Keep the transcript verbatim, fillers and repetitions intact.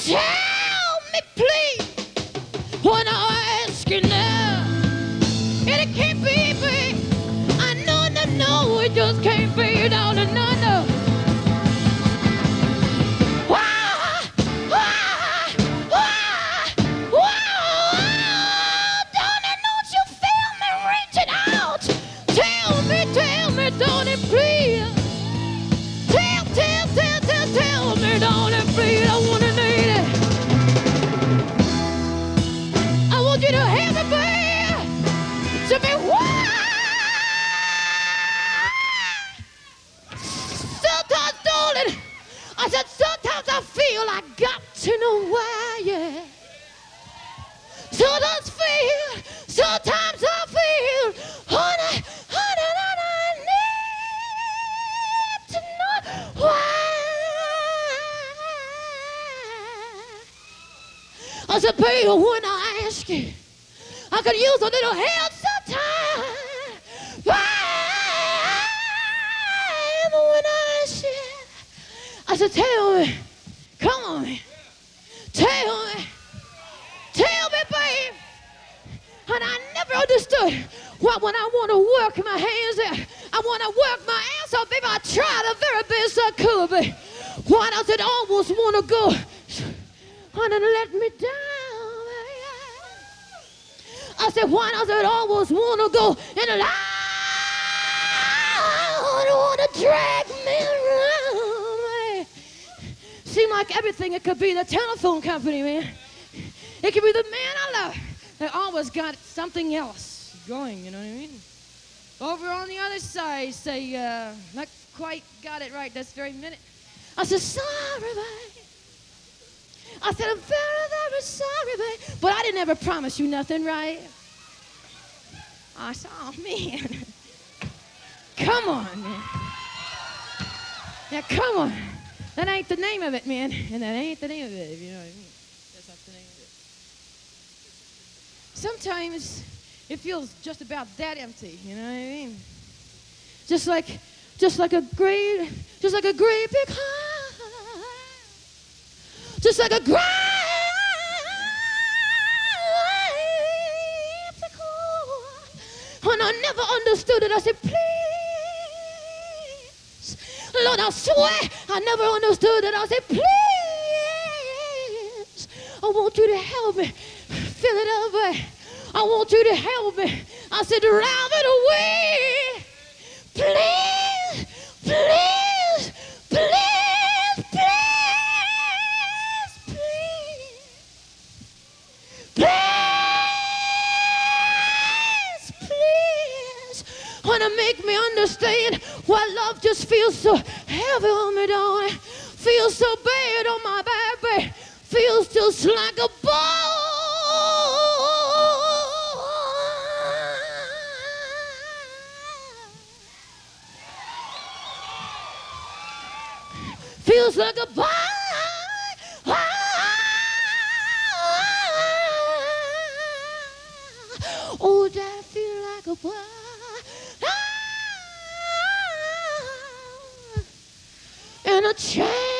Tell me, please, when I ask you now. And it can't be, babe. I know, no, no, it just can't be. No, no, no, no. Wah, wah, wah, wah. Darling, don't you feel me reaching out? Tell me, tell me, darling, please. Tell, tell, tell, tell, tell me, darling, please. I wanna need it. I want you to have it, babe. To be wild. Sometimes, darling, I said sometimes I feel I got to know why, yeah. Sometimes feel, sometimes I feel, honey, honey, honey, I need to know why. I said, baby, when I ask you, I could use a little help sometime. But when I ask you, I said, tell me, come on, tell me, tell me, babe. And I never understood why when I want to work my hands out, I want to work my ass off, baby, I try the very best I could, babe. Why does it almost want to go, honey, let me down, baby? I said, why does it always want to go in the line? I don't want to drag me around, man. Seem like everything, it could be the telephone company, man. It could be the man I love. They always got something else going, you know what I mean? Over on the other side, say, uh, not quite got it right this very minute. I said, sorry, babe. I said, I'm very, very sorry, babe. But I didn't ever promise you nothing, right? I said, oh, man. Come on, man. Yeah, come on. That ain't the name of it, man. And that ain't the name of it, if you know what I mean. That's not the name of it. Sometimes it feels just about that empty, you know what I mean? Just like, just like a great, just like a great big heart. Just like a great big heart. And I never understood it. I said, please. Lord, I swear I never understood it. I said, please. I want you to help me. Fill it up. I want you to help me. I said, drive it away. Please, please, please, please, please. Please, please. Wanna make me understand why love just feels so heavy on me, darling. Feels so bad on my baby. Feels just like a ball. Feels like a ball. Oh, that feel like a ball. And a chain.